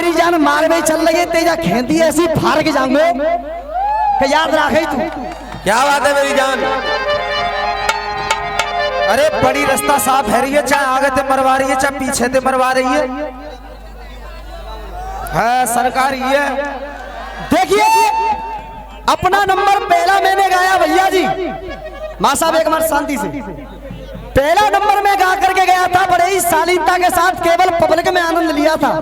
मेरी जान मारवे चल लगे तेजा खेती ऐसी फाड़ के जाऊंगे कि याद रखे तू। क्या बात है मेरी जान। अरे बड़ी रास्ता साफ है रही है, चाहे आगे ते मरवा रही है चाहे पीछे ते मरवा रही है सरकार ही है। देखिए अपना नंबर पहला मैंने गाया भैया जी, मां साहब एक बार शांति से। पहला नंबर में गा करके गया था, बड़े ही शालीनता के साथ केवल पब्लिक में आनंद लिया था।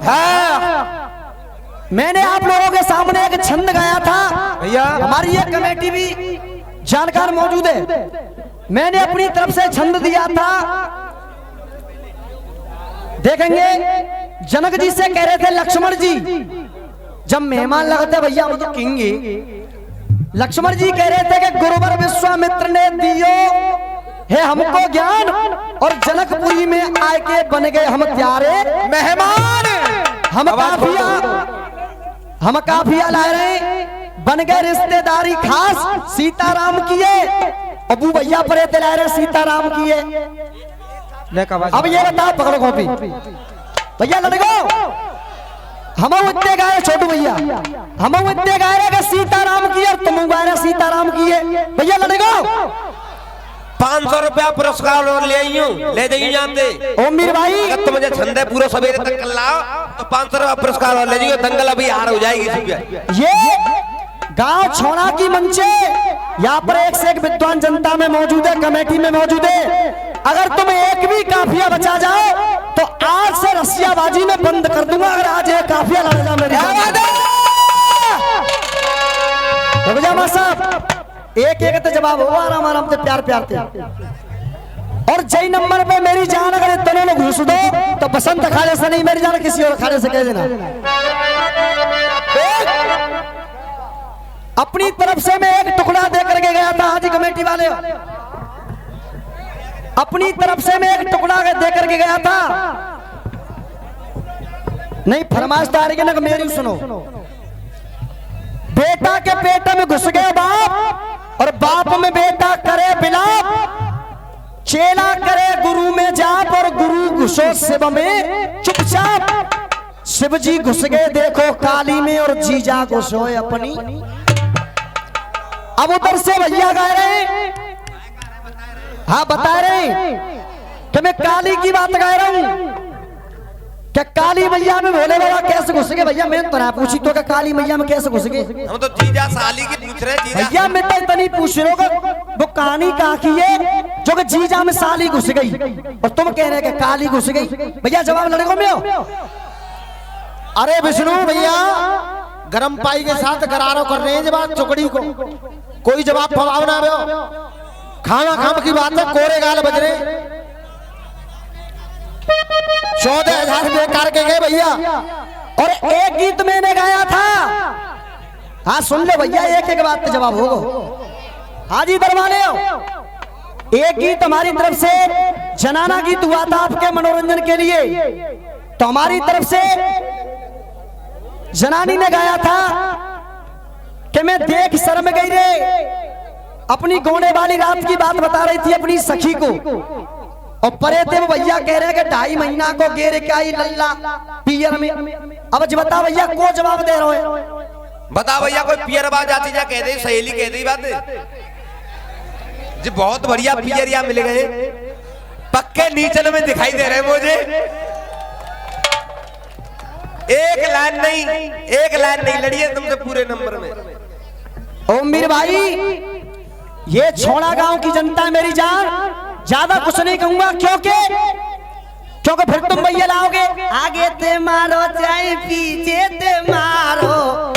मैंने आप लोगों के सामने एक छंद गाया था भैया, हमारी ये कमेटी भी जानकार मौजूद है। मैंने अपनी तरफ से छंद दिया था, देखेंगे जनक जी से कह रहे थे लक्ष्मण जी जब मेहमान लगते भैया वो तो किंगी, लक्ष्मण जी कह रहे थे कि गुरुवर विश्वामित्र ने दियो है हमको ज्ञान और जनकपुरी में आए के बन गए हम प्यारे मेहमान। हम काफिया ला रहे बन गए रिश्तेदारी खास, सीताराम किए अबू भैया परे ते ला रहे सीताराम किए। अब ये बताओ, पकड़ो कॉपी भैया लड़को, हम इतने गाए छोटू भैया, हम इतने गा रहे सीताराम किए और तुम गा रहे सीताराम किए। भैया लड़को 500 रुपया पुरस्कार और ले आई हूँ, ले जाइए जानते। ओ मीर भाई अगर तुम मुझे छंदे पूरा सवेरे तक कर लाओ तो 500 रुपया पुरस्कार और ले जाइए, दंगल अभी हार हो जाएगी। ये गांव छोड़ा की मंचे यहाँ पर एक से एक विद्वान जनता में मौजूद है, कमेटी में मौजूद है। अगर तुम एक भी काफिया बचा जाओ तो आज से रसियाबाजी में बंद कर दूंगा। अगर आज एक काफिया लड़ जाओ मेरी साहब, एक एक तो जवाब होगा आराम आराम से प्यार प्यार से। और जय नंबर पे मेरी जान अगर इतने लोग घुस दो तो बसंत खाने से नहीं, मेरी जान किसी और खाने से कह देना। अपनी तरफ से मैं एक टुकड़ा दे करके गया था हाजी कमेटी वाले, अपनी तरफ से मैं एक टुकड़ा दे करके गया था। नहीं फरमाइश आ रही है ना, मेरी सुनो। बेटा के पेट में घुस गए बाप और बाप में बेटा करे बिलाप, चेला करे गुरु में जाप और गुरु घुसो शिव में चुपचाप। शिव जी घुस गए देखो काली में और जीजा घुसो अपनी। अब उधर से भैया गा रहे, हाँ बता रहे कि मैं काली की बात गा रहा हूं। क्या काली मैया में भोले बाबा कैसे घुस गए? भैया मैं तो ना पूछी तो क्या काली मैया में कैसे घुस गए? हम तो जीजा साली की पूछ रहे जीजा। भैया मैं तो इतनी पूछ रहा हूँ वो कहानी कहाँ की है जो कि जीजा में साली घुस गई और तुम कह रहे कि काली घुस गई। भैया जवाब लड़कों में हो। अरे विष्णु भैया गरम पाई के साथ गरारो कर रहे हैं जवाब चुकड़ी को, कोई जवाब फवावना हो। खाना खाम की बात है, कोरे गाल बज रहे 14,000 बेकार के गए भैया। और एक गीत मैंने गाया था, हाँ सुन ले भैया, एक एक बात पे जवाब होगा। हाजी दरबारे हो, एक गीत हमारी तरफ से जनाना गीत हुआ था आपके मनोरंजन के लिए, तो हमारी तरफ से जनानी ने गाया था कि मैं देख शर्म गई रे, अपनी गोने वाली रात की बात बता रही थी अपनी सखी को। और परे थे वो भैया कह रहे कि 2.5 महीना को गेर क्या ही लल्ला पियर में। अब बता भैया को जवाब दे रहे हो? बता भैया कोई पियर बात आती जा कह दे, सहेली कह दे बात जी। बहुत बढ़िया पियर यहाँ मिल गए, पक्के नीचल में दिखाई दे रहे मुझे। एक लाइन नहीं लड़ी है तुमसे पूरे नंबर में। ओ मीर भाई ये छोड़ा गांव की जनता मेरी जान, ज्यादा कुछ नहीं कहूंगा क्योंकि फिर तुम भैया लाओगे आगे ते मारो चाहे पीछे ते मारो,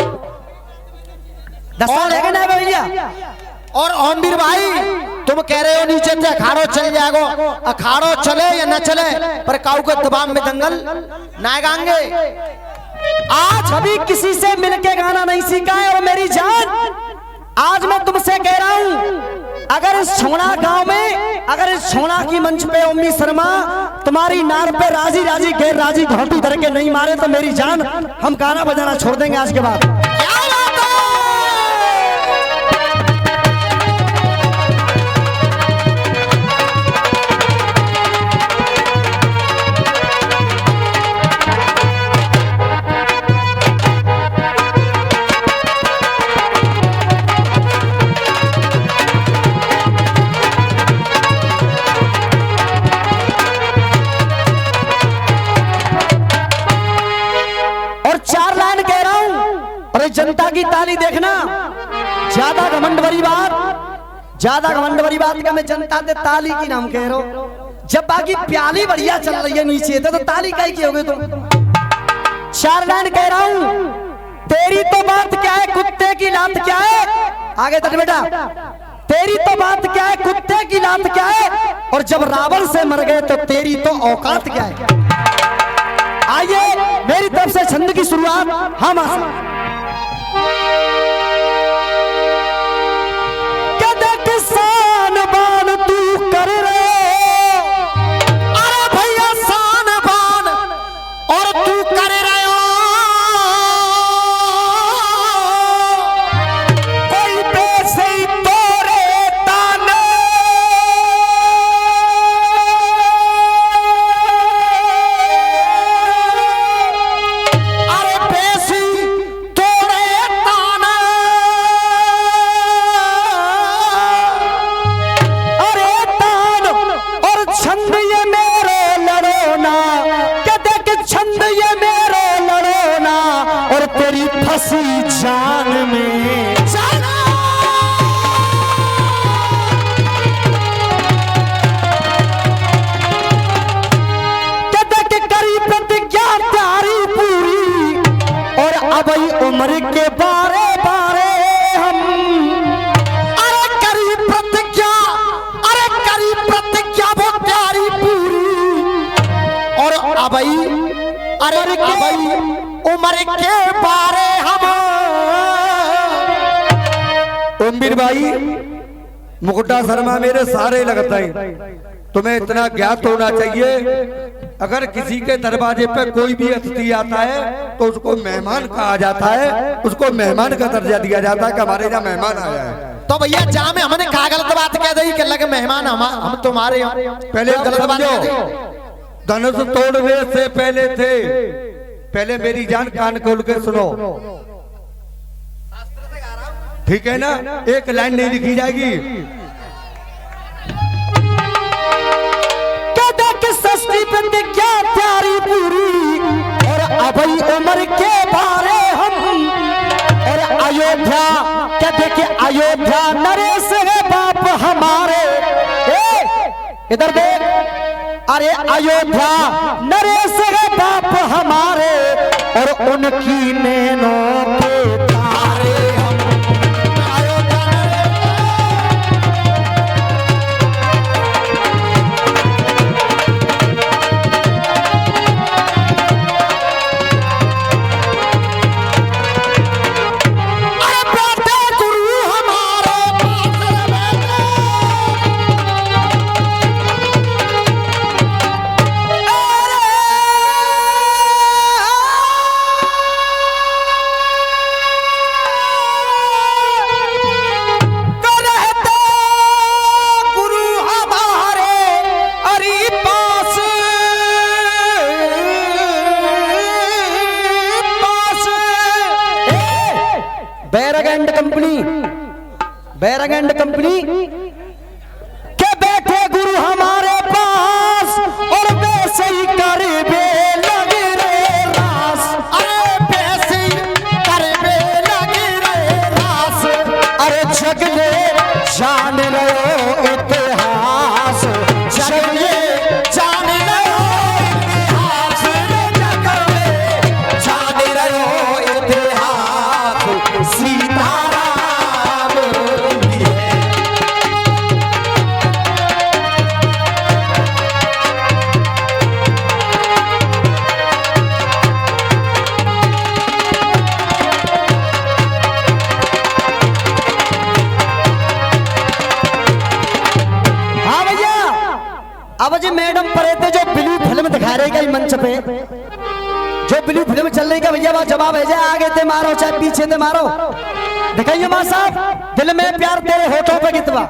दस्ता रहेगा ना भैया। और ओमवीर भाई तुम कह रहे हो नीचे से अखाड़ो चल जाएगा, अखाड़ो चले या न चले पर काऊ के दबाव में दंगल ना गाएंगे। आज अभी किसी से मिलके गाना नहीं सीखा है। और मेरी जान आज मैं तुमसे कह रहा हूं, अगर इस छोड़ा गांव में, अगर इस छोड़ा की मंच पे ओमी शर्मा तुम्हारी नार पे राजी राजी गैर राजी घोटी धर के नहीं मारे तो मेरी जान हम गाना बजाना छोड़ देंगे आज के बाद। और 4 लाइन कह रहा हूं। अरे जनता की ताली देखना, ज्यादा घमंड वाली बात, ज्यादा घमंड वाली बात का मैं जनता से ताली की नाम कह रहा हूं। जब बाकी प्याली बढ़िया चल रही है नीचे तो ताली काहे की होगे तुम। 4 लाइन कह रहा हूं। तेरी तो बात क्या है, कुत्ते की लात क्या है। आगे तक बेटा, तेरी तो बात क्या है, कुत्ते की लात क्या है, और जब रावण से मर गए तो तेरी तो औकात क्या है। आइए मेरी तरफ से छंद की शुरुआत हम किसान बान तू कर रहे, अरे भैया सान बान और तू कर रहे हो, कोई पैसे ही तोरे ताने, अरे पैसे तोरे ताने, अरे तान और छंद ये मेरे लड़ो ना, के देख छंद ये मेरे लड़ो ना, और तेरी फंसी जान में जाना। के देख करी प्रतिज्ञा प्यारी पूरी, और अब उम्र के बारे बारे हम, अरे करी प्रतिज्ञा, अरे करी प्रतिज्ञा वो प्यारी पूरी, और अब अरे उम्र के बारे हम। ओमवीर भाई, मुकुटा शर्मा मेरे सारे लगता है, तुम्हें इतना ज्ञात होना चाहिए, अगर किसी के दरवाजे पे कोई भी अतिथि आता है तो उसको मेहमान कहा जाता है, उसको मेहमान का दर्जा दिया जाता है कि हमारे यहाँ मेहमान आया है। तो भैया जहाँ में हमने कहा गलत बात कह दी कि लगे मेहमान हम तुम्हारे पहले गलत बात कह दी। धनुष तोड़ने से पहले थे, पहले मेरी जान कान खोल के सुनो, ठीक है ना, एक लाइन नहीं लिखी जाएगी। षष्ठी प्रतिज्ञा प्यारी पूरी, और अभी उम्र के बारे हम, और अयोध्या क्या देखे, अयोध्या नरेश है बाप हमारे, इधर देख, अरे अयोध्या नरेश है बाप हमारे, और उनकी नैनों के तारे हम। बैरग एंड कंपनी के बैठे गुरु हमारे पास, और वैसे ही कर बे लगे रे रास, अरे वैसे ही कर बे लगे रे रास, अरे जग ले जान लो इतिहास, जग ले जान लो इतिहास, जग ले जान लो इतिहास, सीताराम अब जी मैडम परे थे जो ब्लू फिल्म दिखा रही है मंच पे, जो ब्लू फिल्म चल रही है भैया जवाब है जाए आगे ते मारो चाहे पीछे ते मारो। दिखाइए मां साहब, दिल में प्यार तेरे होठों पे कितवा।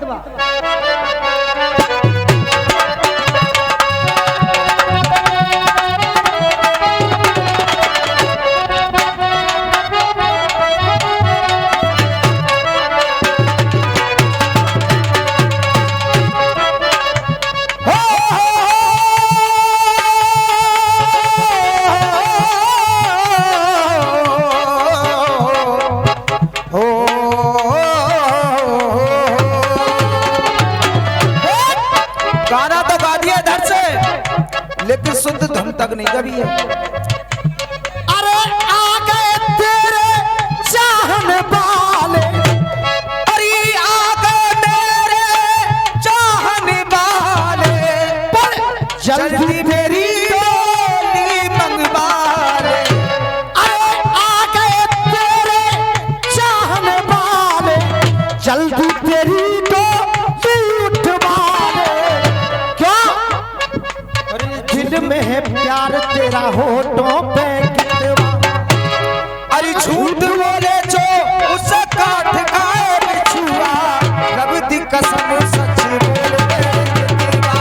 नहीं कभी है। अरे आ गए तेरे चाहने वाले, अरे आ गए मेरे चाहने वाले, पर जल्दी मेरी डोली मंगवा ले। अरे आ गए तेरे चाहने वाले, जल्दी तेरी डोली उठवा ले। क्या दिल में है प्यार तेरा होठों पे कितवा। अरे झूठ बोले जो उसे काट खाए बिछुआ, रब दी कसम सच बोले दिलवा।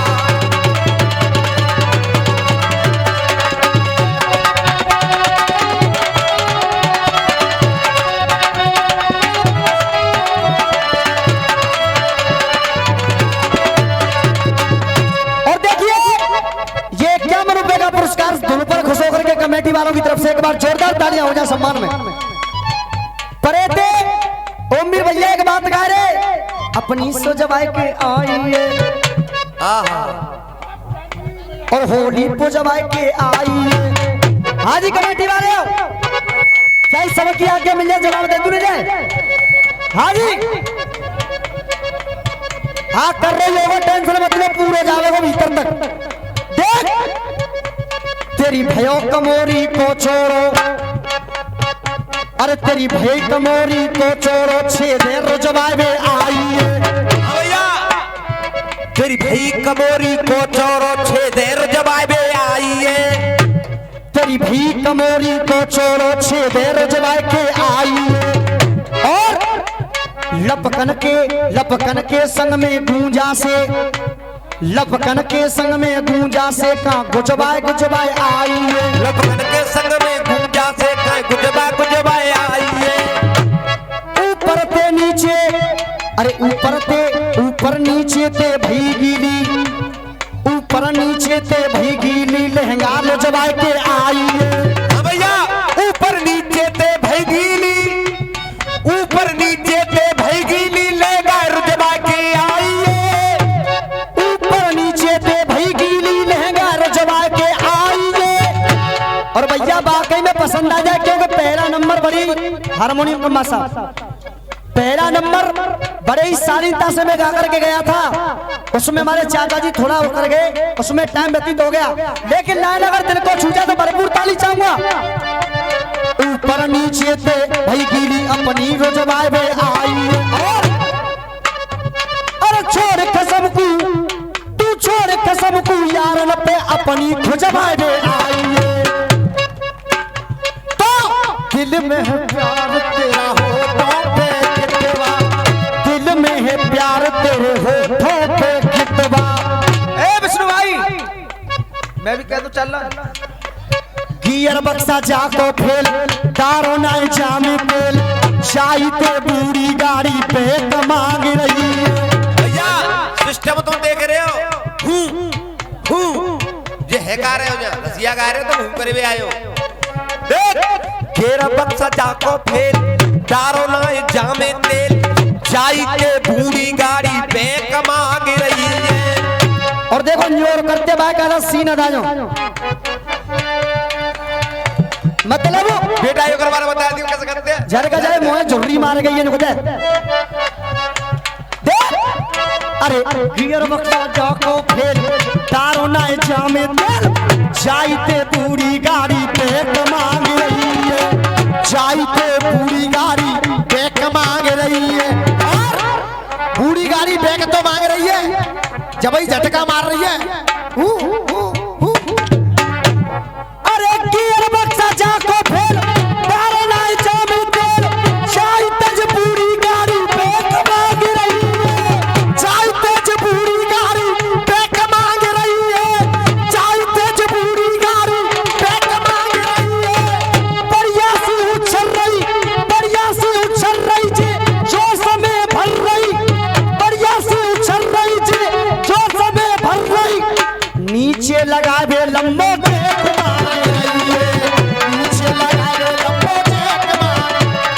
और देखिए ये 51 रुपए का पुरस्कार दोनों पर खुश होकर के कमेटी वालों की तरफ से एक बार जोरदार तालियां हो जाए सम्मान में। परेते ओमवीर भैया एक बात गा रहे, अपनी सजवाए के आइए और होली को जवाए के आइए। हाँ जी कमेटी वाले क्या इस सबक की आज्ञा मिल जाए, जवाब दे दूं जाए। हाँ जी हाँ कर रहे हो, टेंशन मत लो, पूरे जाओगे भीतर तक। देख तेरी भयो कमोरी को छोड़ो, अरे तेरी भई कमोरी को छोड़ो, छेदे रुजवाए में आइए। भैया तेरी भाई कमोरी को छोड़ो, छेदे रुजवाए में आइए। तेरी भी कमोरी को छोड़ो, छेदे रुजवाए के आइए। और लपकन के संग में गूंजा से, लपकन के संग में गूंजा से का गुजबाए गुजबाए आइए। लपकन के संग में गूंजा से का गुजबाए आइए। ऊपर ते नीचे, अरे ऊपर नीचे ते भीगीली, ऊपर नीचे ते भीगीली, लहंगा लजवाए के आइए। भैया ऊपर नीचे ते भईगीली, ऊपर नीचे ते भईगीली, लहंगा रुजवा के आइए। ऊपर नीचे ते भीगीली, लहंगा रजवा के आइए। और भैया वाकई में पसंद आ जाए, क्योंकि पहला नंबर बड़ी हारमोनियम कम्मा साहब, पहला नंबर बड़े ही शालीनता से मैं गा करके गया था। उसमें हमारे चाचा जी थोड़ा होकर गए, उसमें टाइम व्यतीत हो गया, लेकिन लाइन अगर दिल को छूटा तो भरपूर ताली चाहूंगा। ऊपर नीचे ते भाई गीली अपनी रोजवाए में आई। और छोड़ कसम को, तू छोड़ कसम को, यार न पे अपनी खुजवाए में आई। तो दिल में है प्यार तेरा होठों पे कितवा, दिल में है प्यार तेरे होठों पे कितवा। ए विष्णु भाई मैं भी कह दूं चल रहा। गियर बक्सा जाको फेल, तारो नाय जामे पेल, चाहते बूढ़ी गाड़ी पे कमांग रही है। भैया सिस्टम तुम देख रहे हो, ये है गा रहे हो, जा रसिया गा रहे हो, तुम करे भी आए हो। देख घेरा बक्सा जाको फेल, तारो नाय जामे तेल, चाहते बूढ़ी गाड़ी पे कमांग रही है। और देखो न्योर करते भाई का सीन अदा जो मतलब बेटा ये बारे बता दियो कैसे करते हैं। झरका जाए मोहे झुर्री मार गई है नुकते। अरे गियर बक्सा जाको फेल, तारो नाय जामे तेल, चाहते बूढ़ी गाड़ी पे कमांग रही है, चाहते बूढ़ी गाड़ी पे कमांग रही है। और बूढ़ी गाड़ी बैग तो मांग रही है, जब ही झटका मार रही है। अरे गियर बक्सा जाको फेल, तारो नाय जामे तेल, चाहते बूढ़ी गाड़ी पे कमांग रही है, चाहते बूढ़ी गाड़ी पे कमांग रही है, चाहते बूढ़ी गाड़ी पे कमांग रही है। बढ़िया सी उछल रही, बढ़िया सी उछल रही जी, जो समय भर रही, बढ़िया सी उछल रही जी, जो समय भर रही। नीचे लगा दे लंबो देख मार रही है, नीचे लगा दे लंबो देख मार।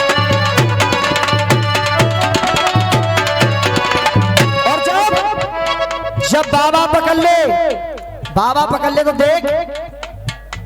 और जब बाबा पकड़ ले, बाबा पकड़ ले तो देख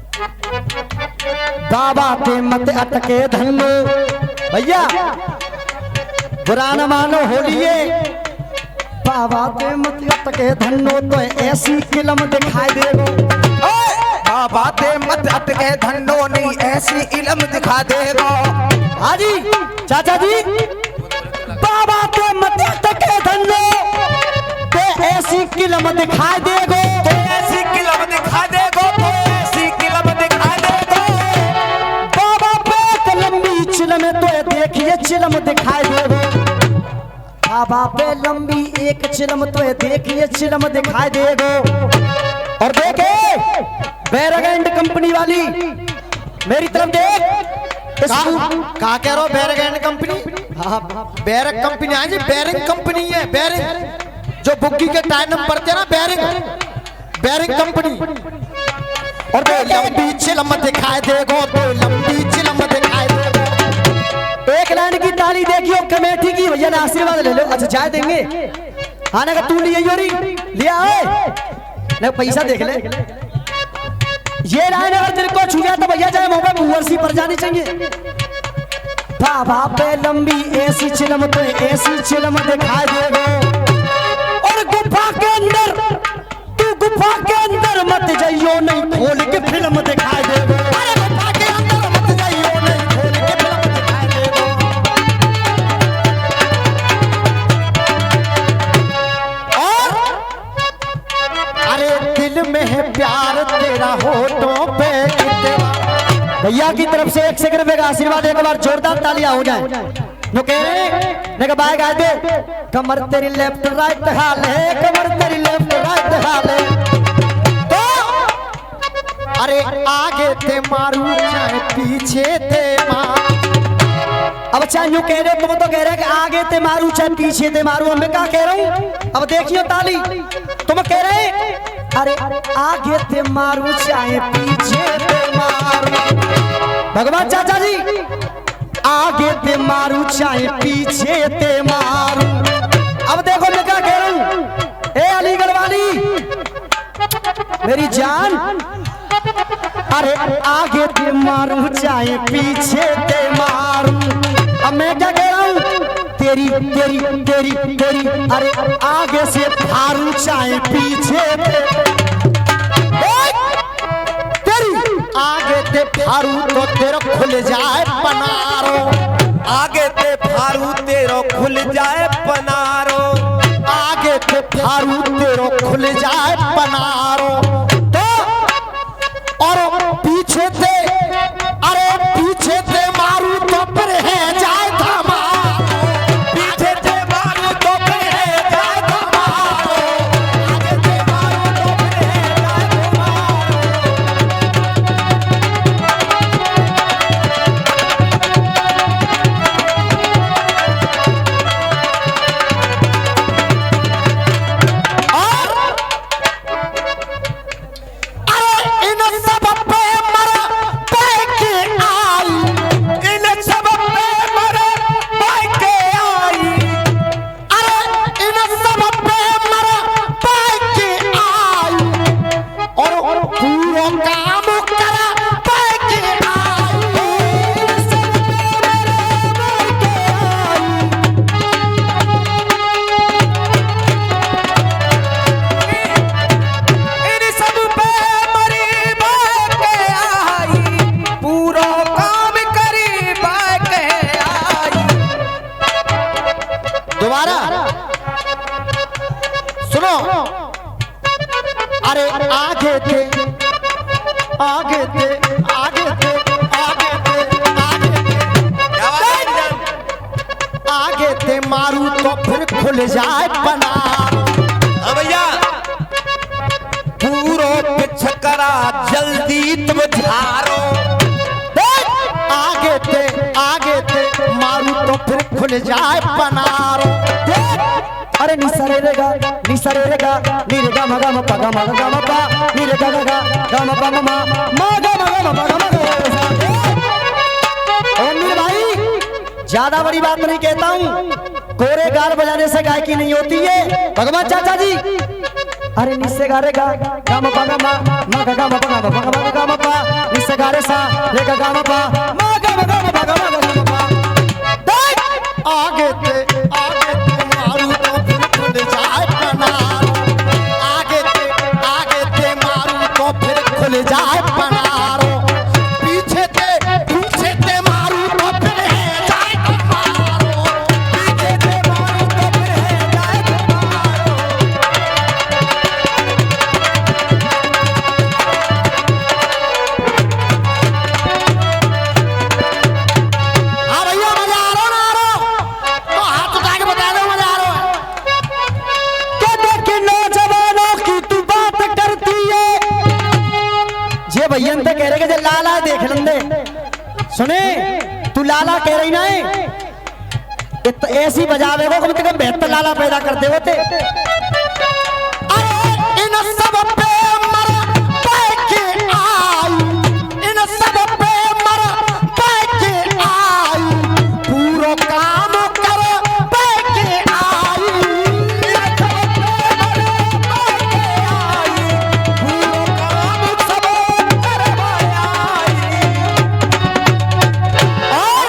बाबा ते मत अटके धन्नो भैया बुरा न मानो होलिए बाबा ते मत अटके धन्नो तो ऐसी फिल्म दिखाई देगो बाबा ते मत अटके धन्नो नहीं ऐसी इल्म दिखा देगो। हाजी चाचा जी बाबा ते मत अटके धन्नो तो ऐसी फिल्म दिखाई देगो ऐसी किलम दिखा देगो तो ऐसी किलम दिखा देगो। बाबा पे लंबी चिलम तो देखिए चिलम दिखाई देगो बाबा पे लंबी एक चिलम तो देखिए चिलम दिखाई देगो। और देखे बैरगैंड कंपनी वाली मेरी तरफ देख कहा कह रहा हो बैरगैंड कंपनी हाँ बैरक कंपनी है जी बैरिंग कंपनी है बैरिंग जो बुग्गी के टायर नंबर पड़ते हैं ना बैरिंग कंपनी। और वो लंबी चिलम दिखाई देगो तो लंबी चिलम दिखाई देगो। एक लाइन की ताली देखियो कमेटी की भैया ने आशीर्वाद ले लो अच्छा चाय देंगे आने का तू लिए योरी लिया है पैसा देख ले ये लाइन अगर तेरे को छू गया तो भैया चाहे मुंह पे मुहर्सी पर जानी चाहिए। बाबा पे लंबी ऐसी चिलम तो ऐसी चिलम दिखाई देगो। और गुफा के अंदर तू गुफा के अंदर मत जाइयो नहीं खोल के फिल्म दिखाई देगो। अरे गुफा के अंदर मत जाइयो नहीं खोल के फिल्म दिखाई देगो। और अरे दिल में है प्यार तेरा होठों पे भैया की तरफ से 1 सेकंड का आशीर्वाद एक बार जोरदार तालियां हो जाए जो कह रहे बाय गा दे कमर तेरी लेफ्ट राइट हाल है कमर तेरी लेफ्ट राइट हाल है तो अरे आगे ते मारू चाहे पीछे ते मार अब चाहे यूं कह रहे तुम तो कह रहे कि आगे ते मारू चाहे पीछे ते मारू मैं क्या कह रहा हूं अब देखियो ताली तुम कह रहे अरे आगे ते मारू चाहे पीछे ते मारू भगवान चाचा जी आगे ते मारू चाहे पीछे ते मारू। अब देखो मैं क्या कह रहा हूं ए अलीगढ़ वाली मेरी जान अरे आगे ते मारू चाहे पीछे ते मारू। अब मैं क्या कह रहा हूं तेरी तेरी तेरी तेरी अरे आगे से फारू चाहे पीछे तेरी आगे ते फारू तो तेरा खुल जाए पनारो आगे ते फारू तेरो खुल जाए पनारो आगे ते फारू तेरो खुल जाए पनारो तो और पीछे ते अरे पीछे ते मारू तो फिर है जाए धामा पीछे ते मारू तो फिर है जाए धमारो आगे ते मारू तो फिर है जाए मारू तो फिर खुल जाए पनारो भैया पूरो पिछकरा जल्दी तुम झारो आगे ते मारू तो फिर खुल जाए पनारो। अरे निसरेगा निरेगा मगा मपा गा मगा मपा निरेगा गा गा मपा ममा मगा मगा मपा मगा। भाई ज्यादा बड़ी बात नहीं कहता हूँ कोरे गाल बजाने से गायकी नहीं होती है। भगवान चाचा जी अरे निस्से गा रे गा गा म पा गा मा मा गा गा म पा गा मा गा मा गा म पा निस्से गा रे सा रे गा गा म पा मा गा म गा म पा गा मा गा म पा देख आगे ते मारू तो फिर खुल जाए पनारो आगे ते मारू तो फिर खुल जाए पनारो पीछे ते मारू तो फिर है जाए पनारो पीछे ते मारू तो फिर है जाए पनारो हाँ भैया मजा आ रहा ना आ रहा तो हाथ उठा के बता दो मजा आ रहा है क्या देख नौजवानों की तू बात करती है जे भैया ते कह रहे कि लाला देख लंदे सुने तू लाला कह रही ना ऐसी बजावे को कम से कम 72 लाला पैदा करते होते अरे इन सब पे मर के आई इन सब पे मर के आई पूरा काम कर के आई इन सब पे मर के आई पूरा काम सब कर आई और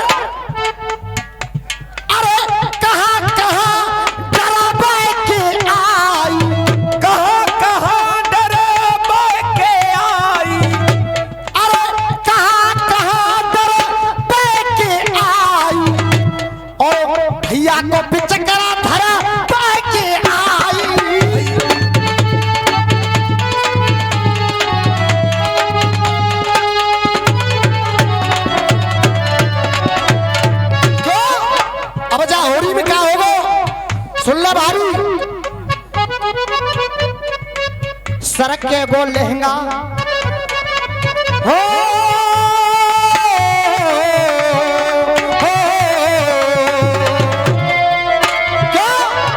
अरे कहाँ डरा के आई कहाँ डरे के आई अरे कहाँ डरा के आई और भैया को पिचकरा धरा के आई क्यों अब जा होरी में क्या होगा सुन ला भाभी सरक के गो लहंगा हो क्या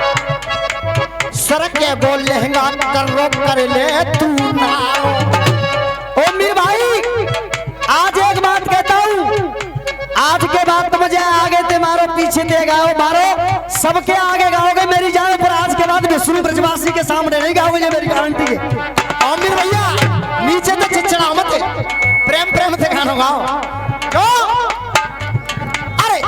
सरक के गो लहंगा कर ले तू ना ओ मेरे भाई आज एक बात कहता हूँ आज के बाद तो मुझे आगे ते मारो पीछे ते गाओ मारो सबके आगे गाओगे मेरी जान पर आज के बाद विष्णु ब्रजवासी के सामने नहीं गाओगे ये मेरी गारंटी है और मेरे भैया नीचे तो चिचड़ा मत प्रेम से गाना गाओ क्यों अरे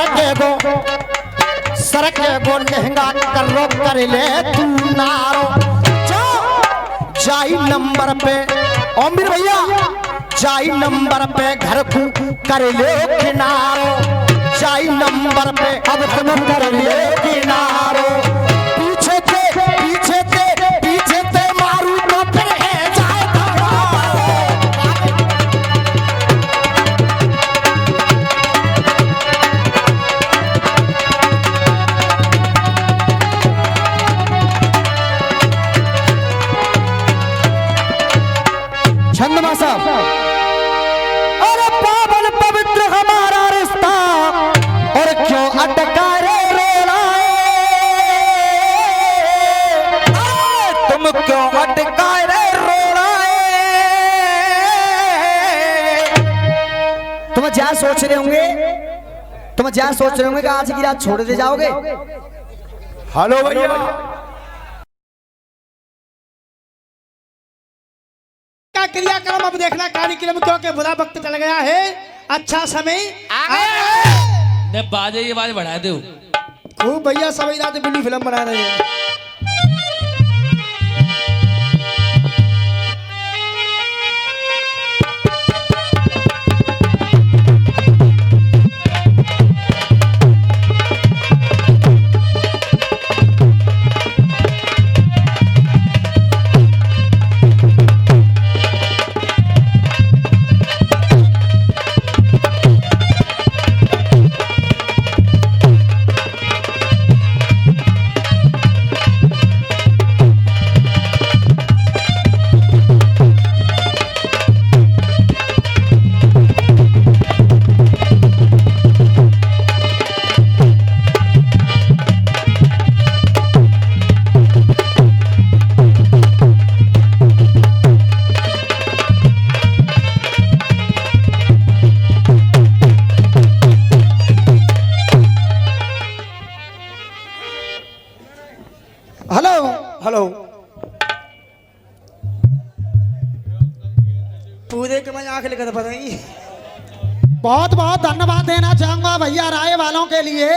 सरक गो लहंगा कर ले तू नारो जाई नंबर पे और मेरे भैया जाई नंबर पे घर को कर ले किनारो जाई नंबर पे अब तुम कर ले किनारो पीछे ते मारू तो फिर है जाए छंदमा साहब अरे पावन पवित्र हमारा रिश्ता और क्यों अटका रे तुम क्यों अटका रे तुम क्या सोच रहे होंगे कि आज की रात छोड़ दे जाओगे हेलो भैया का क्रियाक्रम अब देखना कार्यक्रम क्योंकि बुरा वक्त चल गया है अच्छा समय आ गया है ने बाजे ये बाज बढ़ा दो खूब भैया सभी रात बिल्ली फिल्म बना रहे हैं का लिखा बताएंगी। बहुत बहुत धन्यवाद देना चाहूंगा भैया राय वालों के लिए।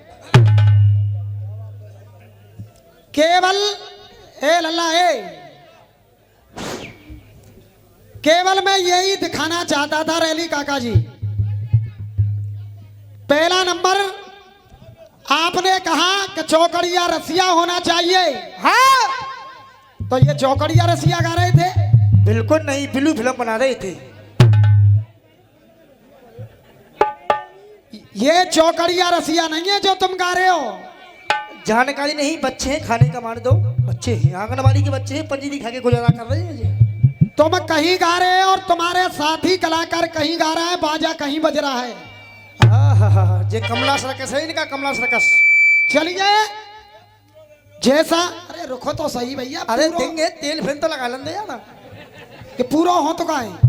केवल ए लल्ला ए केवल मैं यही दिखाना चाहता था रैली काका जी। पहला नंबर आपने कहा कि चौकड़िया रसिया होना चाहिए। हाँ, तो ये चौकड़िया रसिया गा रहे थे? बिल्कुल नहीं, ब्लू फिल्म बना रहे थे। ये चौकड़िया रसिया नहीं है जो तुम गा रहे हो। जानकारी नहीं, बच्चे हैं, खाने का मान दो। बच्चे हैं, आंगनबाड़ी के बच्चे हैं, पंजीरी खा के गुजारा कर रहे हैं जी। तुम कहीं गा रहे हो और तुम्हारे साथी कलाकार कहीं गा रहा है, बाजा कहीं बज रहा है। जे कमला सर्कस है इनका, कमला सर्कस। चलिए जैसा, अरे रुको तो सही भैया। अरे देंगे तेल फिर तो लगा लेंगे यार कि पूरा हो तो का है।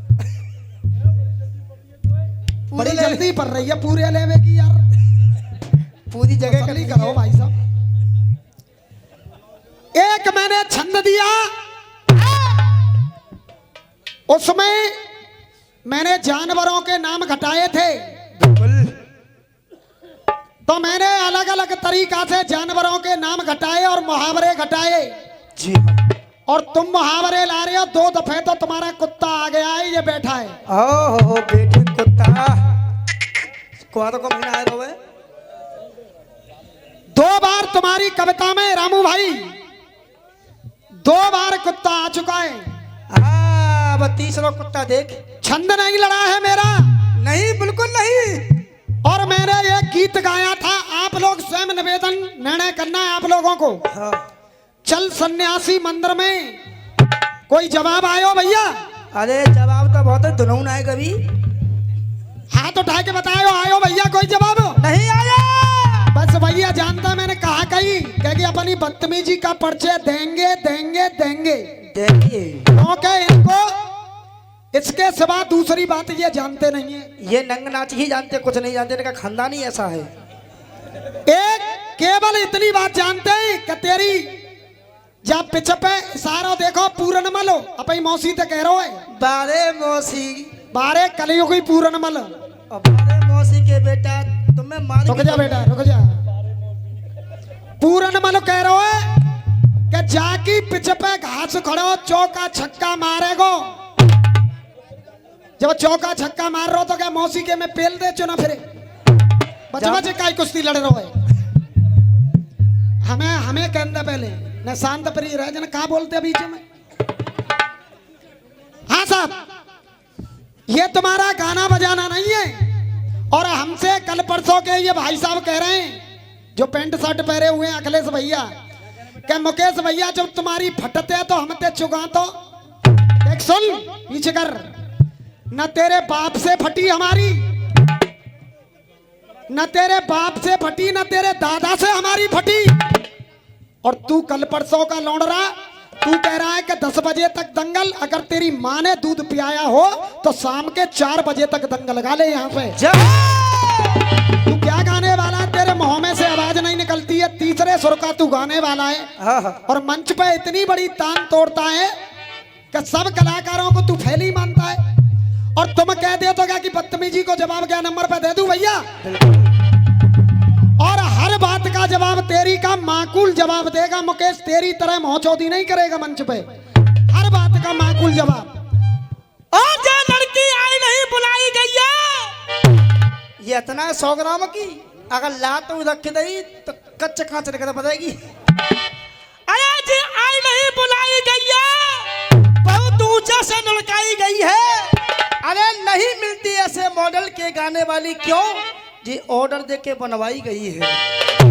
बड़ी जल्दी पड़ रही है पूरे लेवे की यार, पूरी जगह कली करो भाई साहब। एक मैंने छंद दिया, उसमें मैंने जानवरों के नाम घटाए थे। तो मैंने अलग अलग तरीका से जानवरों के नाम घटाए और मुहावरे घटाए जी। और तुम मुहावरे ला रहे हो। 2 दफे तो तुम्हारा कुत्ता आ गया है, ये बैठा है। ओहो बेटे कुत्ता को तो कम ना है। 2 बार तुम्हारी कविता में रामू भाई 2 बार कुत्ता आ चुका है। अब तीसरा कुत्ता देख। छंद नहीं लड़ा है मेरा, नहीं बिल्कुल नहीं। और मैंने ये गीत गाया था, आप लोग स्वयं निवेदन निर्णय करना है आप लोगों को। हाँ। चल सन्यासी मंदिर में कोई जवाब आयो भैया? अरे जवाब तो बहुत है, दुनू आए कभी। हाथ उठा के बताओ, आयो भैया कोई जवाब? नहीं आया। बस भैया जानता मैंने कहा कहीं कि अपनी बदतमीजी का परिचय देंगे देंगे देंगे देंगे, क्योंकि इनको इसके सिवा दूसरी बात ये जानते नहीं है। ये नंग नाच ही जानते, कुछ नहीं जानते। इनका खानदान ही ऐसा है। एक केवल इतनी बात जानते हैं कि तेरी जब पिछ पे इशारा देखो पूरन मलो अपनी मौसी तो कह रहा है। बारे मौसी, बारे कलियों की पूरन मल। बारे मौसी के बेटा तुम्हें मार। रुक जा बेटा, रुक जा। पूरन मल कह रहा है कि जाकी पिछ पे घास खड़ो, चौका छक्का मारेगो। जब चौका छक्का मार रहा हो तो क्या मौसी के में पेल दे चुना फिरे? बच का कुश्ती लड़ रहा है। हमें कहना पहले न शांत प्रिय रह जन कहा बोलते बीच में। हाँ साहब, ये तुम्हारा गाना बजाना नहीं है। और हमसे कल परसों के ये भाई साहब कह रहे हैं जो पेंट शर्ट पहरे हुए हैं, अखिलेश भैया, क्या मुकेश भैया जब तुम्हारी फटते तो हम ते चुगा तो देख सुन पीछे कर। न तेरे बाप से फटी हमारी, न तेरे बाप से फटी, न तेरे दादा से हमारी फटी। और तू कल परसों का लौंडरा, तू कह रहा है कि 10 बजे तक दंगल। अगर तेरी माँ ने दूध पियाया हो तो शाम के 4 बजे तक दंगल लगा ले यहाँ पे। तू क्या गाने वाला है? तेरे मुंह में से आवाज नहीं निकलती है। तीसरे सुर का तू गाने वाला है और मंच पे इतनी बड़ी तान तोड़ता है कि सब कलाकारों को तू फैली मानता है। और तुम कह दे तो क्या कि बदतमीजी को जवाब क्या नंबर पे दे दूं भैया? और हर बात का जवाब तेरी का माकूल जवाब देगा मुकेश। तेरी तरह मोहचौदी नहीं करेगा मंच पे, हर बात का माकूल जवाब। और जो लड़की आई नहीं बुलाई गई है, ये इतना 100 ग्राम की अगर लात रख दई तो कच्चे कांच रख बताएगी। अरे जी आई नहीं बुलाई गई है, बहुत ऊंचा से लड़काई गई है। अरे नहीं मिलती ऐसे मॉडल के गाने वाली, क्यों जी? ऑर्डर देके बनवाई गई है।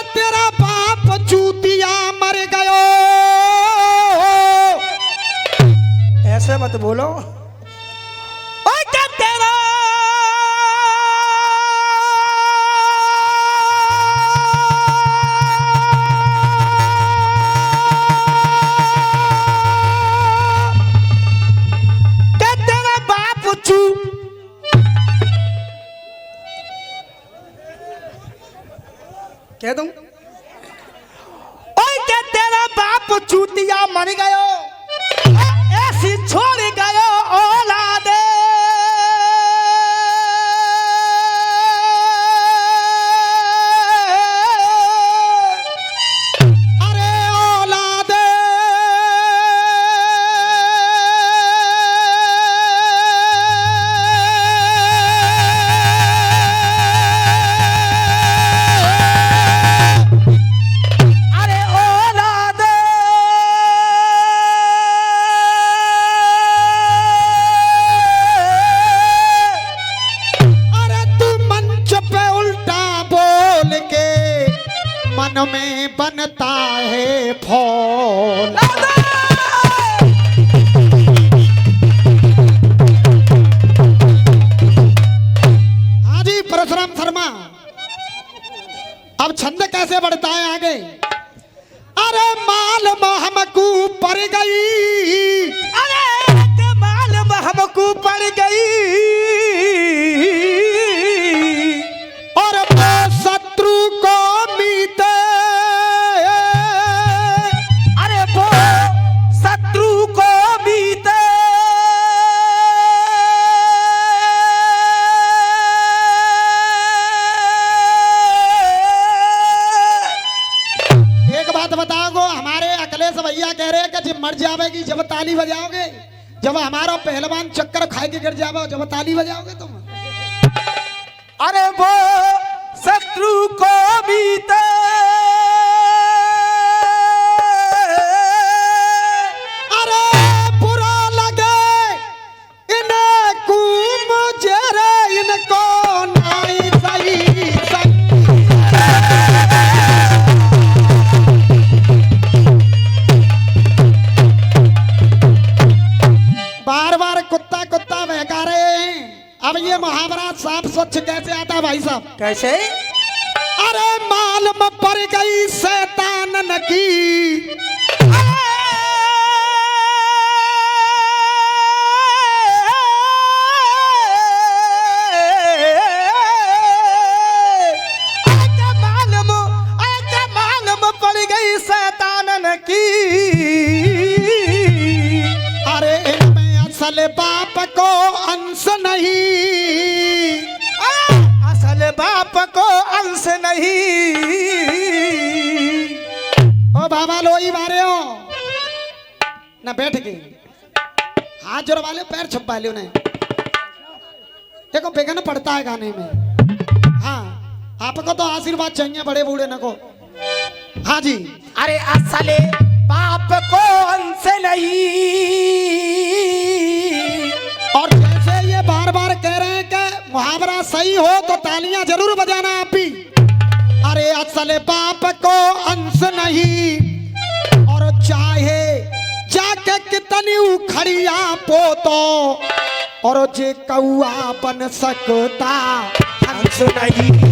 तेरा बाप चूतिया मर गयो। ऐसे मत बोलो। ओए क्या तेरा बाप कह दूं? ओए क्या तेरा बाप चूतिया मर गयो, ऐसी छोड़ गयो औलादे। अरे औलादे में बनता है फूल। हाँ जी परशुराम शर्मा, अब छंद कैसे बढ़ता है आगे? अरे माल हमको पड़ गई, अरे माल हमको पड़ गई, और वो शत्रु को मीते। भैया कह रहे हैं कि जब मर जावेगी जब ताली बजाओगे, जब हमारा पहलवान चक्कर खाए के गिर जावे जब ताली बजाओगे तुम। अरे वो शत्रु को बीते, अरे बुरा लगे इनको मुझे रे, इनको नहीं सही बार बार कुत्ता कुत्ता बहका रहे हैं। अब ये मुहावरा साफ स्वच्छ कैसे आता भाई साहब? कैसे? अरे मालूम पड़ गई शैतान की, मालूम पड़ गई शैतान की। अरे असल बाप को अंश नहीं, असल बाप को अंश नहीं। ओ बाबा लोई मारे हो ना, बैठ के हाथ जोड़वा लो, पैर छुपा लो उन्हें। देखो बेगन पड़ता है गाने में। हाँ आपको तो आशीर्वाद चाहिए बड़े बूढ़े न को। हाँ जी। अरे असल बाप को अंश नहीं, और जैसे ये बार बार कह रहे हैं कि मुहावरा सही हो तो तालियां जरूर बजाना आप भी। अरे असल बाप को अंश नहीं, और चाहे जाके कितनी उखड़िया पोतो, और जे कौआ बन सकता हंस नहीं।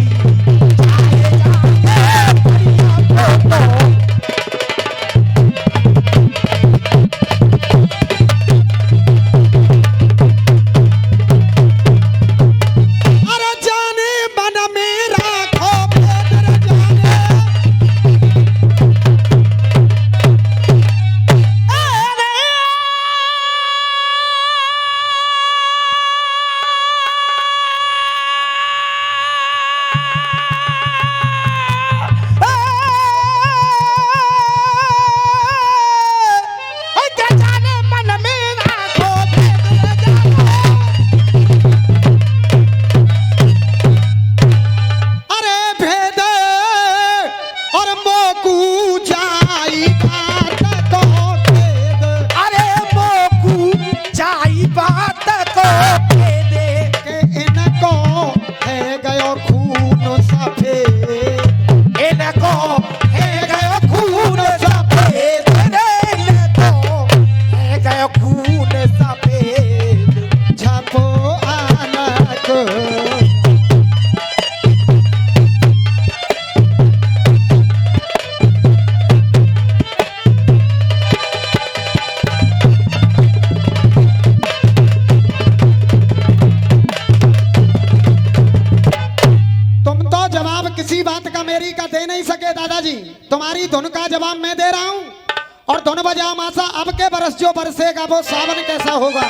तुम्हारी धुन का जवाब मैं दे रहा हूँ और धुन बजा मासा अब के बरस जो बरसेगा वो सावन कैसा होगा।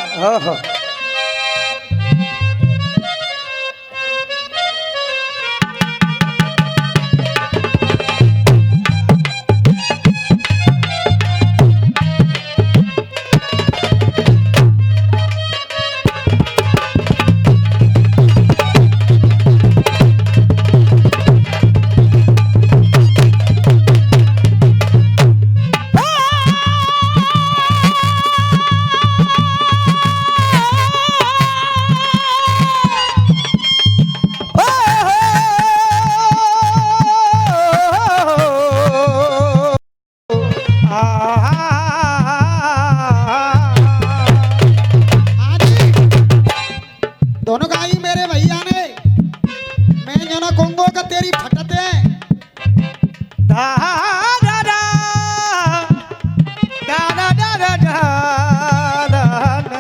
दोनों गाई मेरे भैया ने मैं जो ना कोंगो का तेरी फटते दा दा दा दा दा दा दा दा दा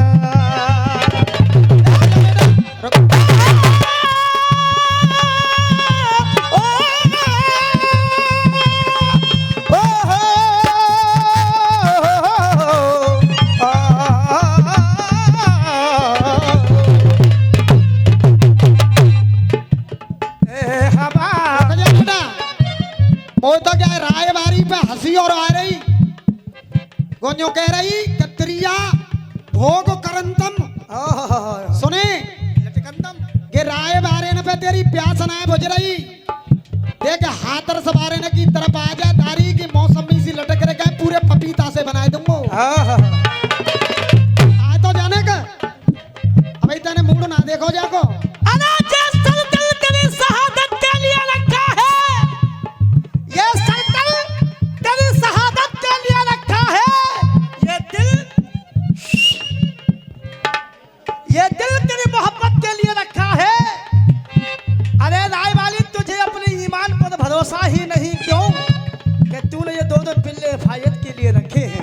वो तो क्या है राय बारी पे हंसी और आ रही गोन्यो कह रही कत्रिया भोग करंतम सुने के राय बारे न पे तेरी प्यास ना बुझ रही देख हाथर सवारे न की तरफ आ जा तारी की मौसमी सी लटक रहे पूरे पपीता से बनाए दूंगो आए तो जाने का अब इतने मूड ना देखो जाको भरोसा ही नहीं क्यों कि तूने ये दो पिल्ले हिफाजत के लिए रखे हैं।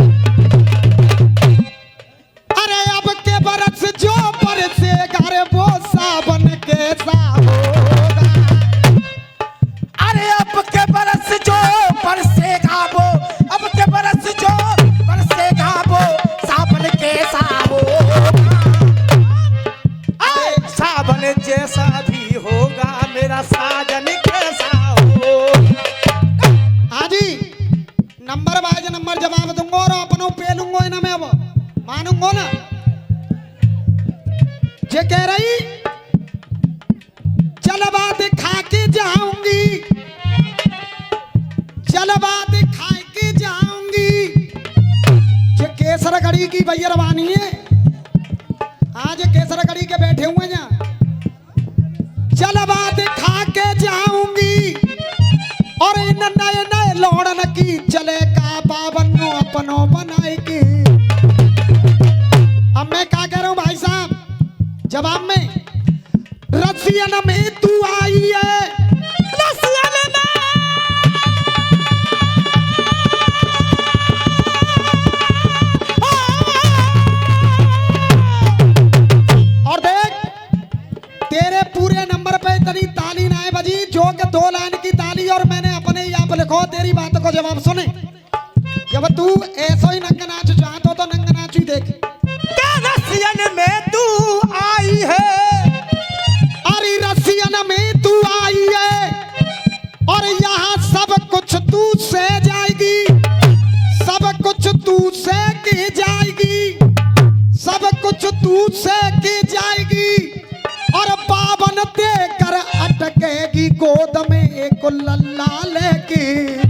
अरे अब के बरस जो बरसेगा रे वो सावन कैसा होगा। अरे अब के बरस जो बरसेगा वो अब के बरस जो बरसेगा वो सावन कैसा होगा। सावन जैसा भी होगा मेरा साजन कैसा नंबर बाय नंबर जवाब दूंगा और अपनों पे लूंगा ना मैं अब मानूंगा ना जे कह रही चल बात खा के जाऊंगी चल बात खा के जाऊंगी जे केसर गढ़ी की भैया है आज केसर गढ़ी के बैठे हुए हैं चल बात खा के जाऊंगी और इन नए नए लौड़न की चले का बाबन अपनो बनाए की। अब मैं क्या कह रहा हूं भाई साहब जवाब में रसियन में तू आई है रसियन में और देख तेरे पूरे नंबर पे इतनी ताली ना बजी जो कि 2 लाइन की ताली और मैंने अपने यहाँ पे लिखो तेरी बात को जवाब सुने जब तू ऐसा ही नंग नाच चाहतो तो नंग नाच ही देख रसियन में तू आई है अरे रसियन में तू आई है और यहाँ सब कुछ तू से जाएगी सब कुछ तू से की जाएगी सब कुछ तू से की जाएगी और बावन देकर अटकेगी गोद में एक लल्ला लेके।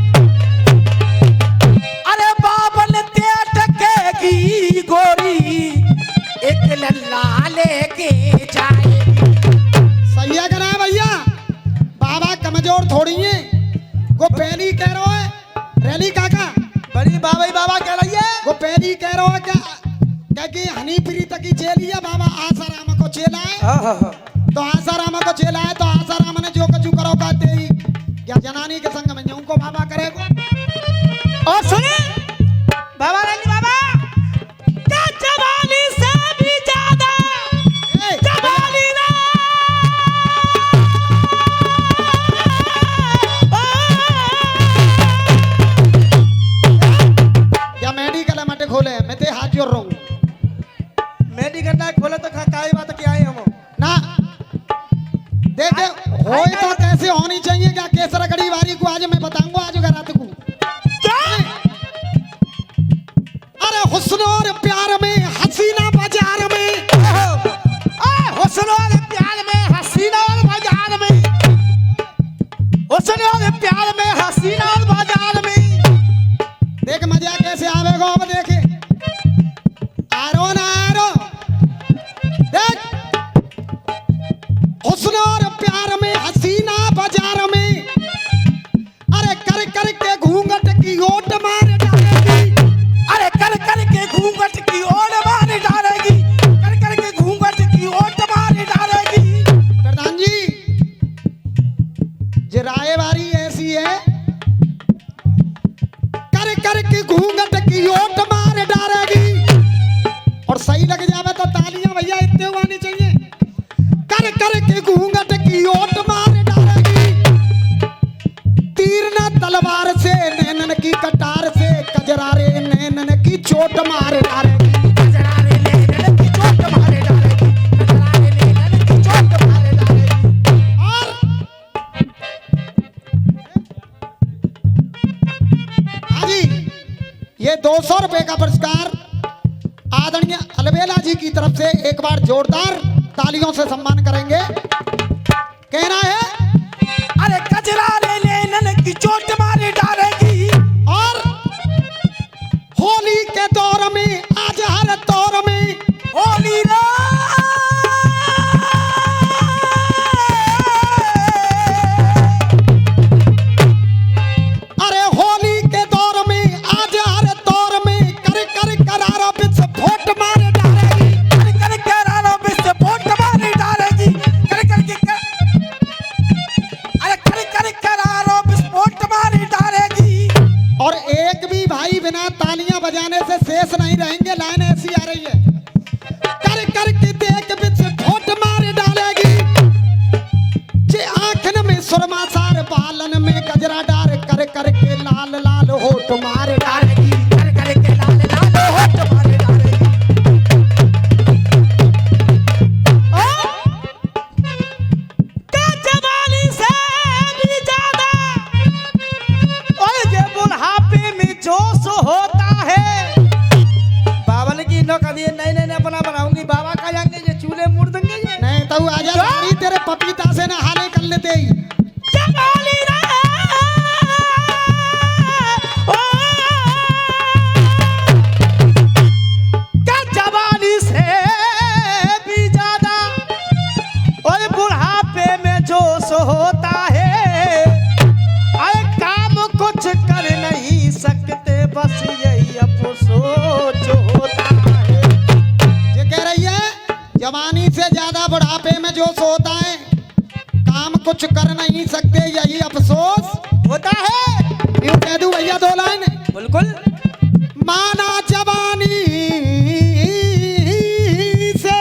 अरे बावन ते अटकेगी गोरी एक लल्ला लेके जाएगी। सही है ना भैया बाबा कमजोर थोड़ी है वो पहली कह रहा है रैली काका बड़ी बाबा ही बाबा कह रही है वो पहली कह रहा है क्या कि हनी प्रीत की चेली है बाबा आसाराम को चेला है तो आसाराम को चेला है तो आसाराम ने जो कछु करो कहते ही क्या जनानी के संग में उनको बाबा करेगा। और सुने बाबा रंग बाबा क्या जवानी से भी ज्यादा जवानी ना प्यार में हसीना बाजार में, हुस्न और प्यार में हसीना और बाजार में, हुस्न और प्यार में हसीना और बाजार में। देख मजा कैसे आवेगा अब देखे आरो ना आरो देख हुस्न और प्यार में हसीना बाजार में, अरे कर कर के घूंघट की ओट मार डालेगी, अरे कर कर के घूंघट की ओट मार डालेगी, कर कर के घूंघट की ओट मार डालेगी। प्रधान जी जे राय बारी ऐसी है, कर कर के घूंघट की ओट मार डालेगी, और सही लग जावे तो तालियां भैया इतने आनी चाहिए। कर कर के घूंघट की ओट मार डालेगी, तीर न तलवार से नैनन की कटार से, कजरारे नैनन की चोट मार डालेगी, कजरारे नैनन की चोट मार डालेगी, कजरारे नैनन की चोट मार डालेगी। और हाँ जी ये 200 रुपए का पुरस्कार आदरणीय अलबेला जी की तरफ से एक बार जोरदार तालियों से सम्मान करेंगे। कहना है अरे कजरारे नैनन की चोट मार डालेगी, और होली के दौर में आज हर दौर में होली रे अरे होली के दौर में आज हर दौर में कर कर करारा विस्फोट मार डालेगी, कर कर के रानो विस्फोट मार डालेगी, कर कर के अरे कर कर के रानो विस्फोट मार डालेगी। और एक भी भाई बिना तालियां बजाने से शेष नहीं रहेंगे। लाइन ऐसी आ रही है, कर कर के देख विस्फोट मार डालेगी, जे आंखन में सुरमा सार बालन में गजरा डार, कर कर के लाल लाल होठ मार डालेगी, कर कर के लाल लाल होठ मार डालेगी। क्या जवानी से भी ज्यादा और ये बुढ़ापे में जोश होता है। बाबा ने की नौका दिए नहीं नहीं अपना बनाऊंगी, बाबा का जाएंगे ये चूल्हे मुड़ देंगे ये नहीं तो आजा गाड़ी तेरे पपीता से नहाने कर लेते ही। जवानी रे ओ क्या जवानी से भी ज्यादा और बुढ़ापे में जोश होता है, अरे काम कुछ कर नहीं सकते बस यही अफसोस होता है। ये कह रही है जवानी से ज्यादा बुढ़ापे में जोश होता है, काम कुछ कर नहीं सकते यही अफसोस होता है यूं कह दूं भैया 2 लाइन। बिल्कुल। माना जवानी से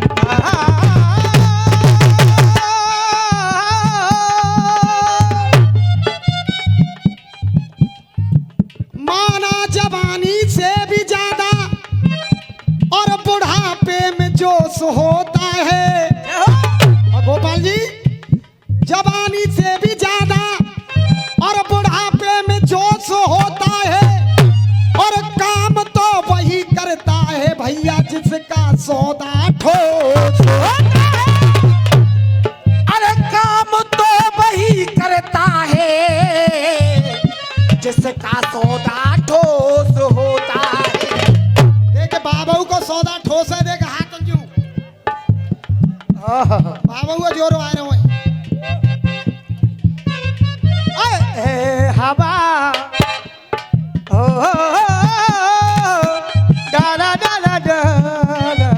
माना जवानी से भी ज्यादा और बुढ़ापे में जोश होता है। और गोपाल जी जवानी से भी ज्यादा और बुढ़ापे में जोश होता है, और काम तो वही करता है भैया जिसका सौदा ठोस होता है। अरे काम तो वही करता है जिसका सौदा ठोस होता है। देख बाबू को सौदा ठोस है, देख हाथ क्यों बाबू जोर आ रहे हैं। हवा ओ डाला डाला डाला।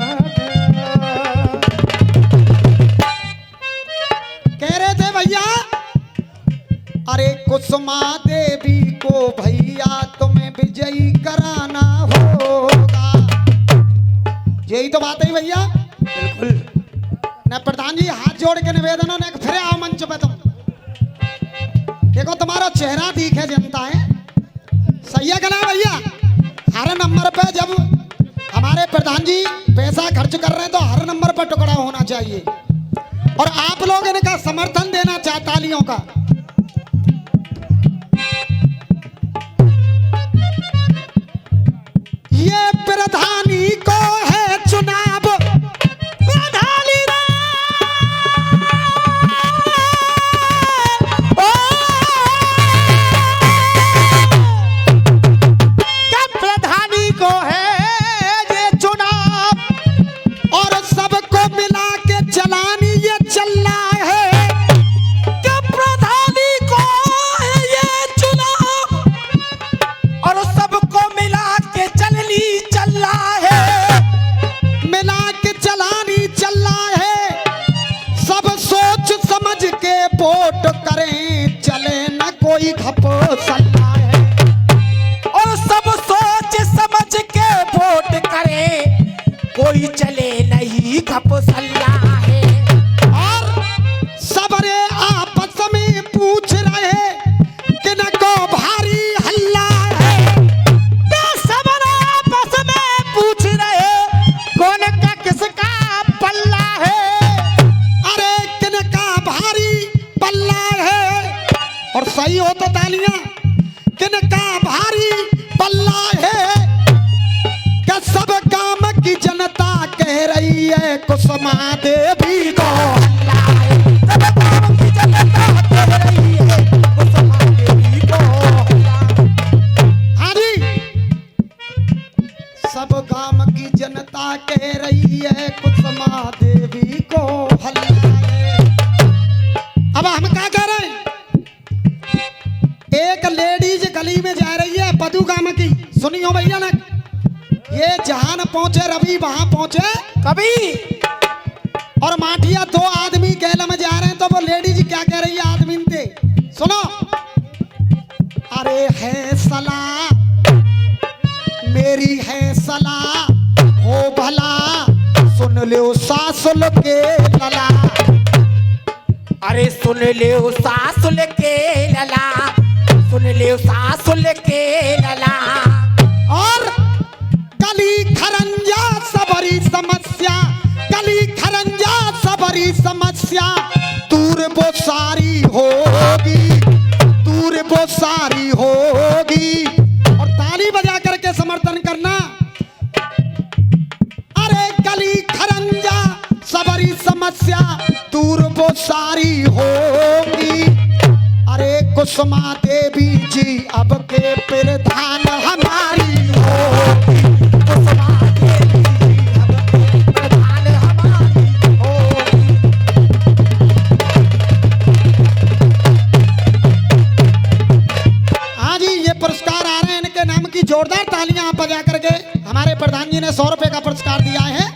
कह रहे थे भैया अरे कुसुमा देवी को भैया तुम्हें विजयी कराना होगा। यही तो बात है भैया। बिल्कुल। न प्रधान जी हाथ जोड़ के निवेदन ने फिर आओ मंच पे। तुम देखो तुम्हारा चेहरा दिखे जनता है, सही है ना भैया। हर नंबर पे जब हमारे प्रधान जी पैसा खर्च कर रहे हैं तो हर नंबर पर टुकड़ा होना चाहिए, और आप लोग इनका समर्थन देना चाहते तालियों का। ये प्रधानी कपुसल्या है। और सबरे आपस में पूछ रहे किनको भारी हल्ला है। सबरे आपस में पूछ रहे कौन का किसका पल्ला है। अरे किनका भारी पल्ला है। और सही हो तो तालियां। किनका भारी पल्ला है कि सब गांव की जनता कह रही है कुसुमा देवी को हल्ला है। सब गांव की जनता कह रही है कुसुमा देवी को हल्ला। हाँ जी, सब गांव की जनता कह रही है कुसुमा देवी को हल्ला है। अब हम क्या कह रहे हैं? एक लेडीज गली में जा रही है पदू गांव की, सुनियो भैया ना, ये जहां न पहुंचे रवि वहां पहुंचे कभी। और माठिया दो आदमी गैल में जा रहे हैं तो वो लेडीज क्या कह रही है आदमी से, सुनो। अरे है सलाह मेरी है सलाह हो भला सुन लो सासुल के लला। अरे सुन ले सासुल के लला, सुन ले सासुल के लला। और गली खरंजा सबरी समस्या, गली खरंजा सबरी समस्या दूर वो सारी होगी, दूर वो सारी होगी। और ताली बजा करके समर्थन करना। अरे गली खरंजा सबरी समस्या दूर वो सारी होगी। अरे कुसुमा देवी जी अब के प्रधान हमारी होगी। कुसुमा देवी जी अब के प्रधान हमारी होगी। हाँ जी, ये पुरस्कार आ रहे हैं इनके नाम की जोरदार तालियां आप बजा करके। हमारे प्रधान जी ने 100 रुपए का पुरस्कार दिया है।